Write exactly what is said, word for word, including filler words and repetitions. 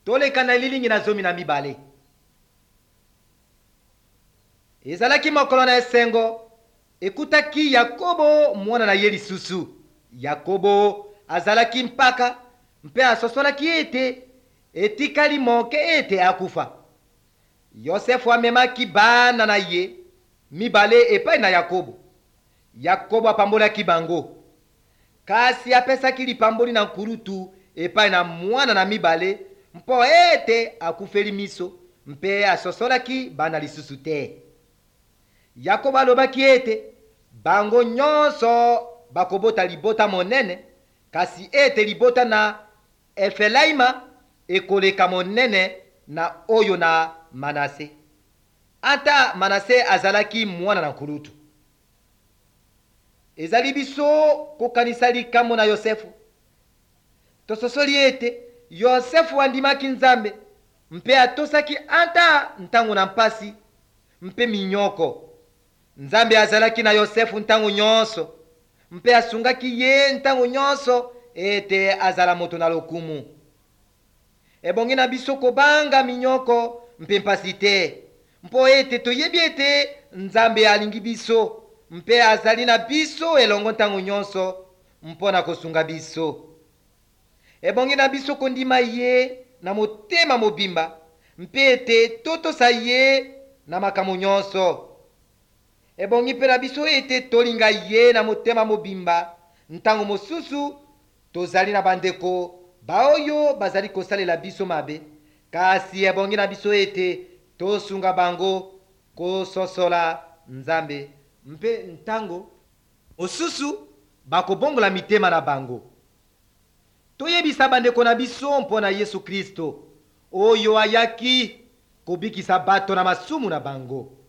toleka na lilingi na zomi na mibale. Ezalaki mokolo na esengo, ekutaki Yakobo mwana na ye lisusu. Yakobo azalaki mpaka mpe asosolaki ete etikali moke ete akufa. Yosefu amemaki bana na ye mibale epai na Yakobo. Yakobo apambolaki bango, kasi apesaki lipamboli na nkurutu epai na mwana na mibale mpo ete akufeli miso mpe asosolaki bana lisusu te. Yakobo alobaki ete bango nyonso bakobota libota monene, kasi ete libota na Efelaima ekoleka monene na oyo na Manase, ata Manase azalaki mwana na nkulutu. Ezali biso kokanisa likambo na Yosefu. Tososoli ete Yosefu andimaki Nzambe mpe atosaki ata ntango na mpasi mpe minyoko. Nzambe azalaki na Yosefu ntango nyonso mpe asungaki ye ntango nyonso ete azala moto na lokumu. Ebongi na biso kobanga minyoko mpe mpasi te, mpo ete toyebi ete Nzambe alingi biso mpe azali na biso elongo ntango nyonso mpona kosunga biso. Ebongi na biso kondima ye na motema mobimba mpe ete totosa ye na makambo nyonso. Ebongi mpe na biso ete tolinga ye na motema mobimba ntango mosusu tozali na bandeko baoyo bazali kosalela biso mabe, kasi ebongi na biso ete tosunga bango kososola Nzambe mpe ntango mosusu bakobongola mitema na bango. Toyebisa bandeko na biso mpona Yesu Kristo oyo ayaki kobikisa bato na masumu na bango.